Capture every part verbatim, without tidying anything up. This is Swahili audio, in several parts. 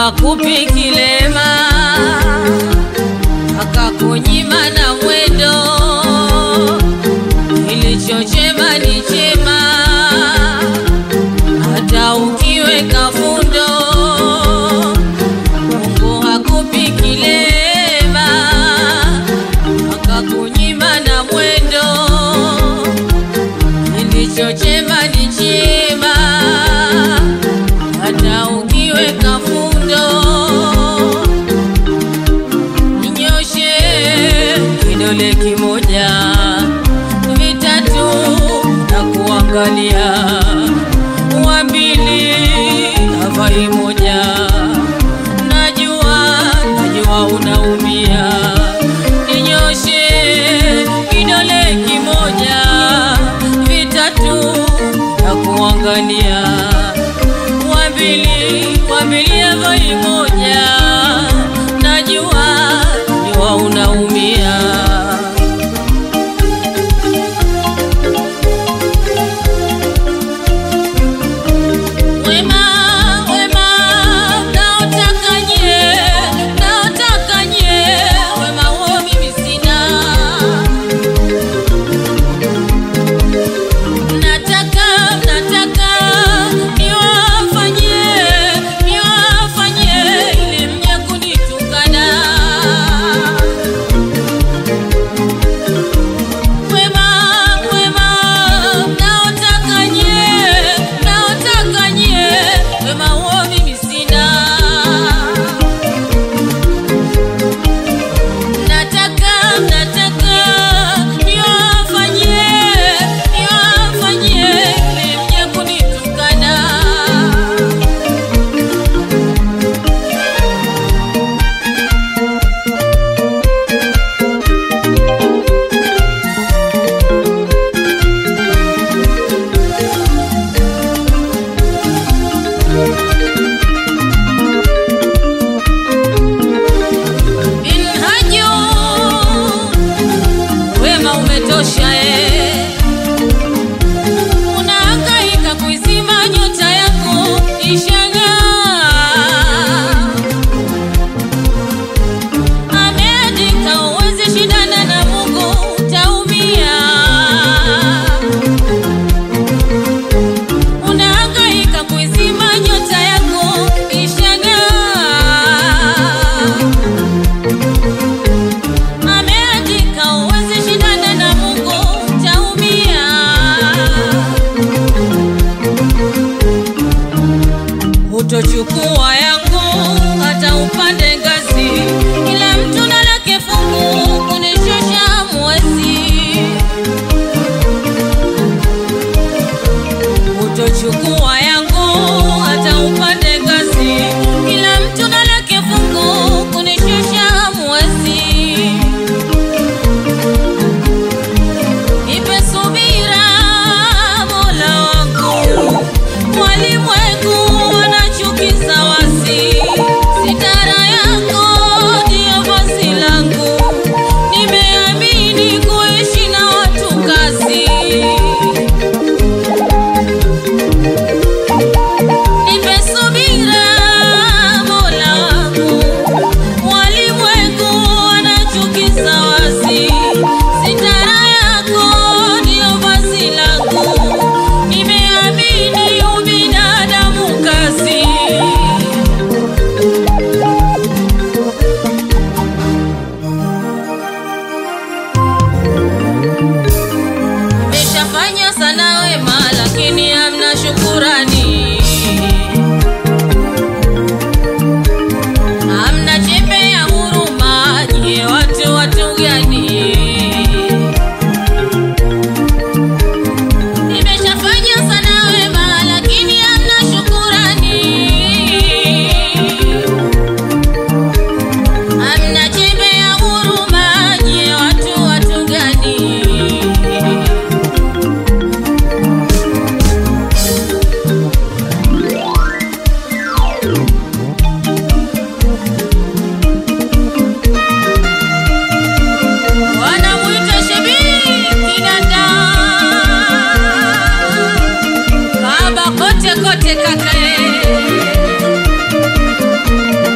hakupi kilema, akakunyima na mwendo. Kilicho chema ni chema, hata ukiweka fundo. Mungu hakupi kilema, akakunyima na mwendo. Kilicho chema ni chema, hata ukiweka fundo. Ninyoshe kidole kimoja, vitatu na kuangalia, wambili havai moja. Najua, najua unaumia. Ninyoshe kidole kimoja, vitatu na kuangalia, wambili, wambili havai moja. Najua, najua unaumia. Utochukua yako hata upande ngazi, kila mtu na lake fungu kunishosha mwezi. Utochukua yako hata upande ngazi, kila mtu na lake fungu kunishosha mwezi. Nipe subira Mola wangu, walimwengu wanachukiza wasi. Sitara yako ndio vazi langu, nimeamini kuishi na watu kazi. Nipe subira Mola wangu, walimwengu wanachukiza wasi. Sitara yako ndio vazi langu, nimeamini ubinadamu kazi. Nimeshafanya sana wema, lakini hamna shukurani. Hamna chembe ya huruma, nyie watu watu gani? Nimeshafanya sana wema, lakini hamna shukurani. Hamna chembe ya huruma, nyie watu watu gani? Wanamuita Shebi Kidanda, kaba kote kote kakae.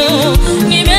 Nime